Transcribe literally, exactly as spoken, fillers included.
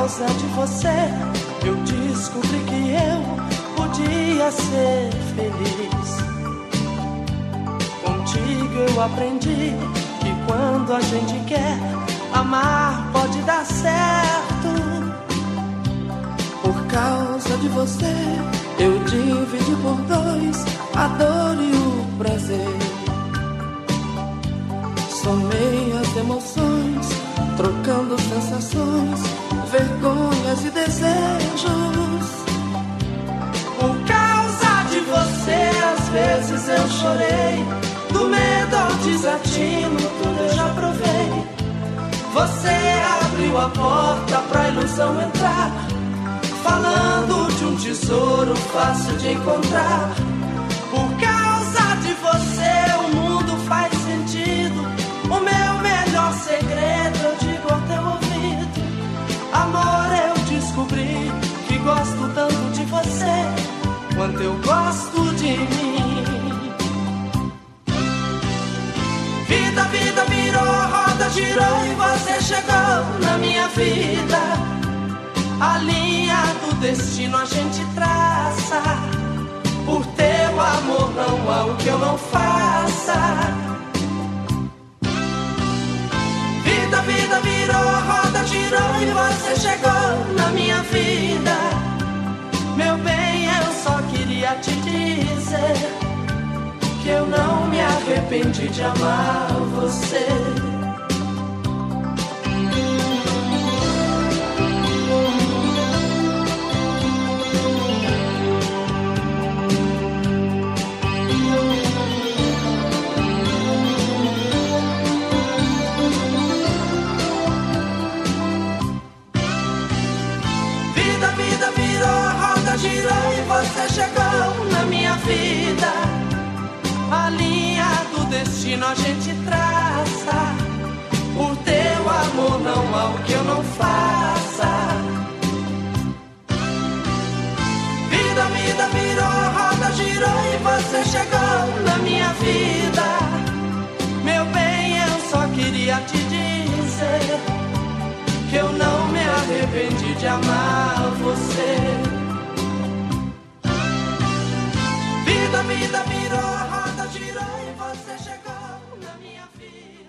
causa de você, eu descobri que eu podia ser feliz. Contigo eu aprendi que quando a gente quer amar pode dar certo. Por causa de você, eu dividi por dois a dor e o prazer. Somei as emoções, trocando sensações, vergonhas e desejos. Por causa de você, às vezes eu chorei, do medo ao desatino, tudo eu já provei. Você abriu a porta pra ilusão entrar, falando de um tesouro fácil de encontrar. Por causa de você, o mundo faz sentido. O meu melhor segredo eu digo ao teu ouvido. Amor, eu descobri que gosto tanto de você quanto eu gosto de mim. Vida, vida virou, roda girou e você chegou na minha vida. A linha do destino a gente traça. Por teu amor não há o que eu não faça. Vida, vida virou, roda girou e você chegou na minha vida. Meu bem, eu só queria te dizer que eu não me arrependi de amar você. Girou e você chegou na minha vida. A linha do destino a gente traça. Por teu amor não há o que eu não faça. Vida, vida virou, roda girou e você chegou na minha vida. Meu bem, eu só queria te dizer que eu não me arrependi de amar você. Vida, vida virou.